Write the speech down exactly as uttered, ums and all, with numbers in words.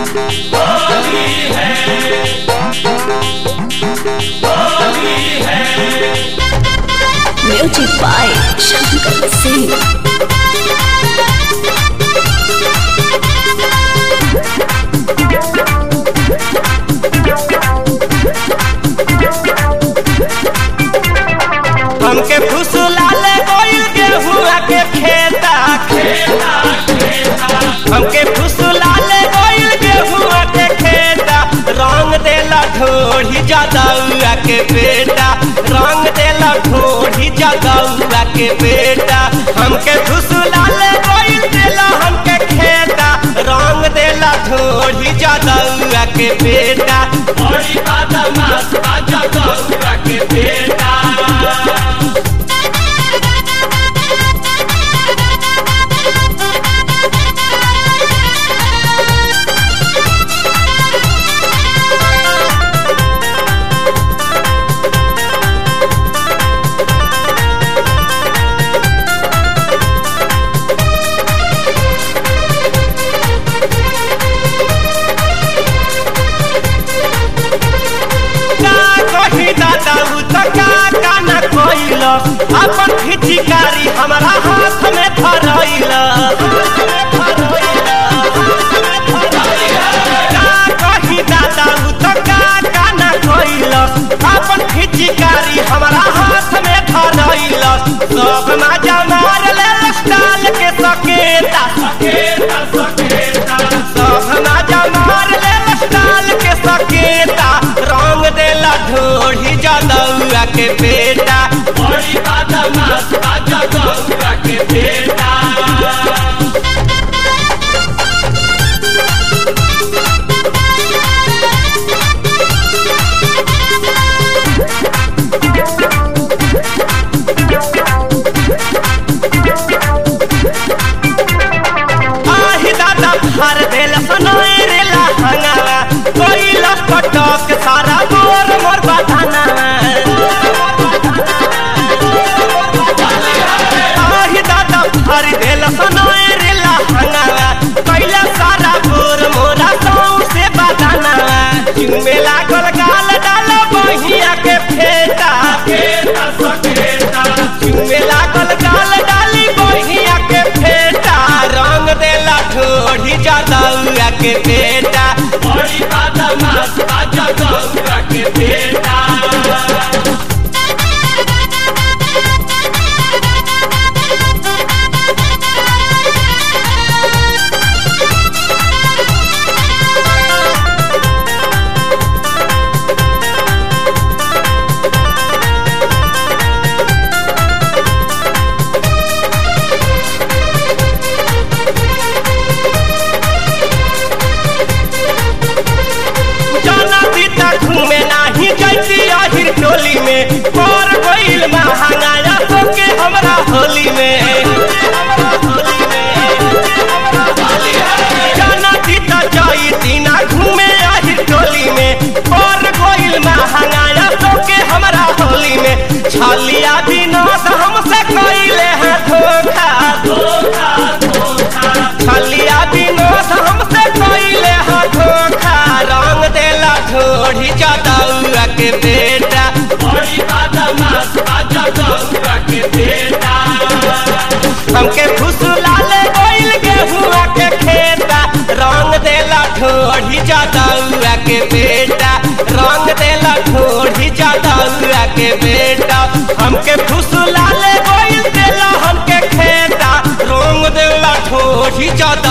होली है, होली है। Music by Shankar Singh. हमके फुसलाले गोइल गेहुआ के खेता खेता खेता हमके फुसलाले गोइल गेहुआ के खेता रंग देला ढोढ़ी जदौआ के बेटा रंग देला ढोढ़ी जदौआ के बेटा हमके फुसलाले गोइल देला हमके खेता रंग देला ढोढ़ी जदौआ के बेटा बड़ी बदमाश बाजा गौरा के बेटा। अपन खिचिकारी हमारा हाथ में धरैल कही दादा तो का काना कोइल अपन खिचिकारी हमारा हाथ में धरैल सब मजा मार ले स्टाइल के सकेता सकेता सकेता सब मजा मार ले स्टाइल के सकेता रंग देला ढोढ़ी जदौआ के बेटा बड़ी बदमाश बाजा गौरा के बेटा। आही दादा भर देल सनोई रेला हंगावा कोई लपटक सारा मोर मोर बधाना आही दादा भर देल सनोई रेला हंगावा कैला सारा मोर मोरा सौ से बधाना जिनमें लागल गाल डाल बहिया के फेटा सकेता सकेता जिनमें लागल गाल डाली बहिया के फेटा रंग देला ढोढ़ी जदौआ के बेटा बड़ी बदमाश बाजा गौरा के बेटा। घूमे नाही जैती आहिर टोली में पर गइल महंगाया तो के हमरा होली में जाना दीता जैती ना घूमे आहिर टोली में पर गइल महंगाया तो के हमरा होली में छलिया विनोद हमसे कइले हैं धोखा धोखा धोखा छलिया विनोद हमसे कइले हैं धोखा रंग देला ढोढ़ी जदौआ के बेटा बड़ी बदमाश बाजा गौरा के बेटा। हमके फुसलाले गोइल गेहुआ के खेता रंग देला ढोढ़ी जदौआ के बेटा रंग देला ढोढ़ी जदौआ के बेटा हमके फुसलाले गोइल देला हमके खेता रंग देला ढोढ़ी जदौआ